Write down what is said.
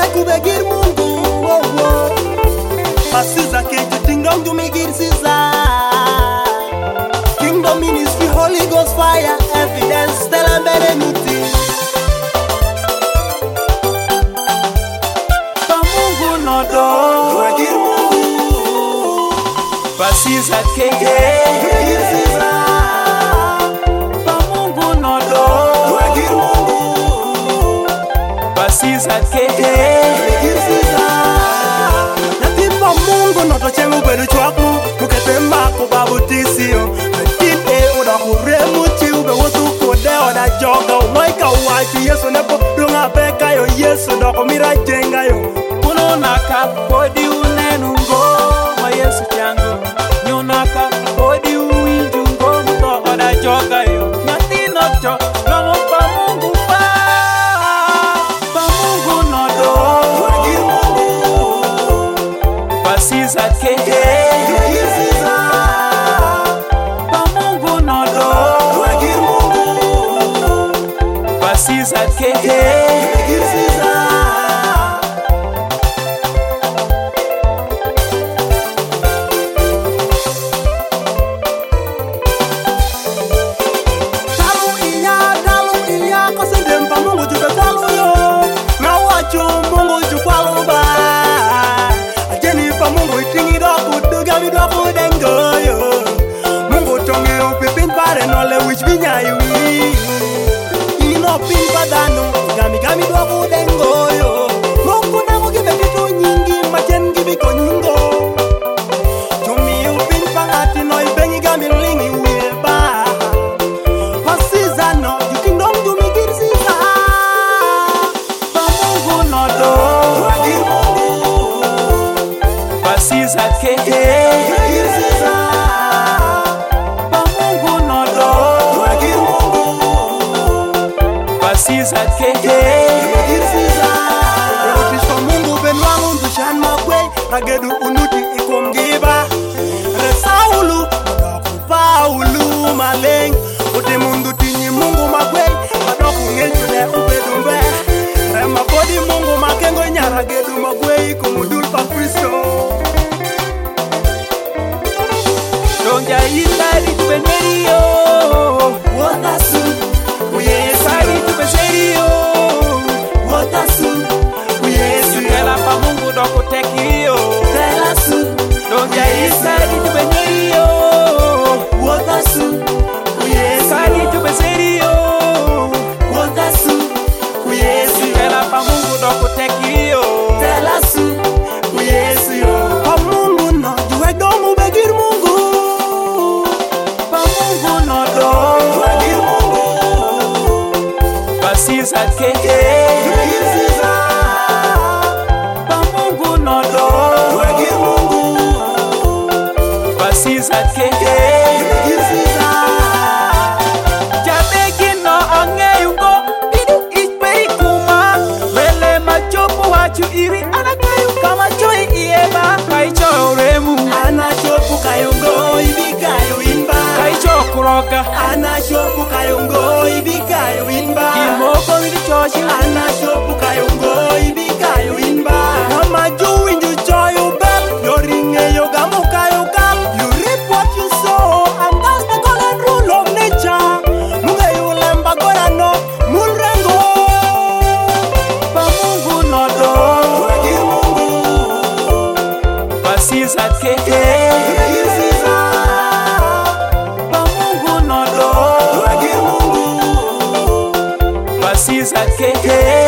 kubegir Mungu. Pasiza keju tingdom to make it Caesar. Kingdom ministry, Holy Ghost fire, evidence, tell them anything. Pamungu no do, kubegir Mungu. Pasiza keju, kubegir Caesar. Pamungu no do, kubegir Mungu. Pasiza keju, kubegir Caesar. Mungu no to chengu bedu chwaku mukete mako babutisio metite oda kuremu chi ube wotu kode oda joga waika wachi Yesu nepo lunga beka yo Yesu doko mira jenga yo kuno naka kodi unenungo ma Yesu chango nyonaka kodi uwinjungo muto oda joga yo nyati nocho nomo pa Mungu pa Mungu no do Pasiza keje, kubegir Caesar. Pamungu no do, kubegir Mungu. Pasiza keje, kubegir Caesar. Kalu iya, kasendem pamungu juga kalu yo. Ngawacho Mungu jukwalu ba. Mungu itingi doku duga mi doku dengo yo. Mungu tonge upipin pare nole which binya yui. Ino pin padano gami doku dengo yo. Mungu na mugi bebitu nyingi machen gibi konyingo. Tumi upin pangati no ibengi gami lingi wilba. Pasiza no yukindom tumi girsiza. Pamungu no do. Pasiza keje, kubegir Caesar. Pamungu no do, kubegir Mungu. Pasiza keje, kubegir Caesar. Rotish pa Mungu benwangu ndushan magwe ragedu unuti ikumgiba. Resaulu madoku Paulu maleng uti mundu tinyi Mungu magwe madoku ngechule ubedumbe. Rema bodi Mungu makengo nyaragedu magwe ikumudul pa Kristo. Donja isari tu benerio, wotasu, uyesari tu beserio, wotasu, uyesu. Kela pa Mungu doko tekio, telasu. Donja isari tu benerio, wotasu, uyesari tu beserio, wotasu, uyesu. Kela pa Mungu doko tekio, telasu, uyesu. Pa Mungu no juwe domu begir Mungu. Pasiza keje, kubegir Caesar. Pamungu no do, kubegir Mungu. Pasiza keje, kubegir Caesar. Jabeki no angeyungo bidu isperi kuma. Vele machopu wachu iri anakayu kama choi ieba. Kaicho remu anachopu kayungo ibikayo inba. Kaicho kuroga anachopu kayungo ibikayo inba. Imoko widi choshi anachopu kayungo ibikayo inba. Kama juu inju choyu bel yoringe yogamu kayo kal. You reap what you sow and that's the golden rule of nature. Munga yulemba gora no mulrengo. Pamungu no do, kubegir Mungu. Pasiza keje, kubegir Caesar. Pamungu no do, kubegir Mungu. Pasiza keje.